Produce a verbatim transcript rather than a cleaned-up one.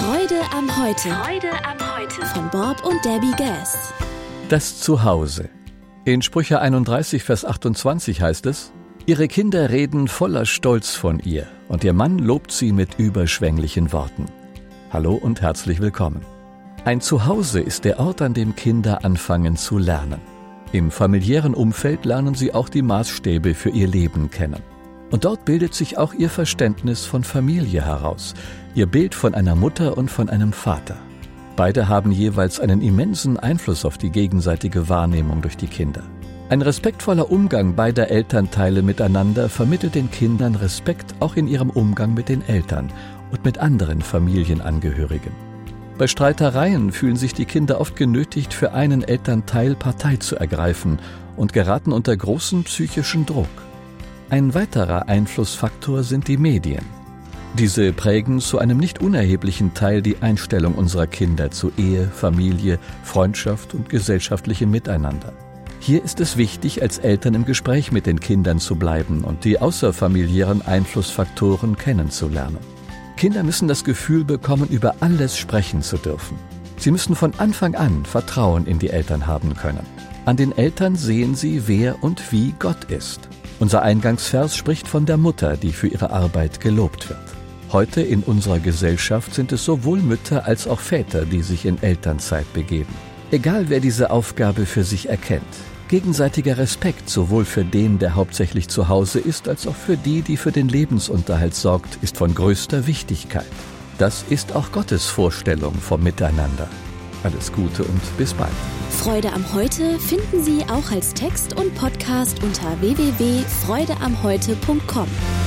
Freude am Heute. Freude am Heute. Von Bob und Debbie Gass. Das Zuhause. In Sprüche einunddreißig, Vers achtundzwanzig heißt es: Ihre Kinder reden voller Stolz von ihr, und ihr Mann lobt sie mit überschwänglichen Worten. Hallo und herzlich willkommen. Ein Zuhause ist der Ort, an dem Kinder anfangen zu lernen. Im familiären Umfeld lernen sie auch die Maßstäbe für ihr Leben kennen. Und dort bildet sich auch ihr Verständnis von Familie heraus, ihr Bild von einer Mutter und von einem Vater. Beide haben jeweils einen immensen Einfluss auf die gegenseitige Wahrnehmung durch die Kinder. Ein respektvoller Umgang beider Elternteile miteinander vermittelt den Kindern Respekt auch in ihrem Umgang mit den Eltern und mit anderen Familienangehörigen. Bei Streitereien fühlen sich die Kinder oft genötigt, für einen Elternteil Partei zu ergreifen und geraten unter großen psychischen Druck. Ein weiterer Einflussfaktor sind die Medien. Diese prägen zu einem nicht unerheblichen Teil die Einstellung unserer Kinder zu Ehe, Familie, Freundschaft und gesellschaftlichem Miteinander. Hier ist es wichtig, als Eltern im Gespräch mit den Kindern zu bleiben und die außerfamiliären Einflussfaktoren kennenzulernen. Kinder müssen das Gefühl bekommen, über alles sprechen zu dürfen. Sie müssen von Anfang an Vertrauen in die Eltern haben können. An den Eltern sehen sie, wer und wie Gott ist. Unser Eingangsvers spricht von der Mutter, die für ihre Arbeit gelobt wird. Heute in unserer Gesellschaft sind es sowohl Mütter als auch Väter, die sich in Elternzeit begeben. Egal wer diese Aufgabe für sich erkennt, gegenseitiger Respekt sowohl für den, der hauptsächlich zu Hause ist, als auch für die, die für den Lebensunterhalt sorgt, ist von größter Wichtigkeit. Das ist auch Gottes Vorstellung vom Miteinander. Alles Gute und bis bald. Freude am Heute finden Sie auch als Text und Podcast unter w w w punkt freude am heute punkt com.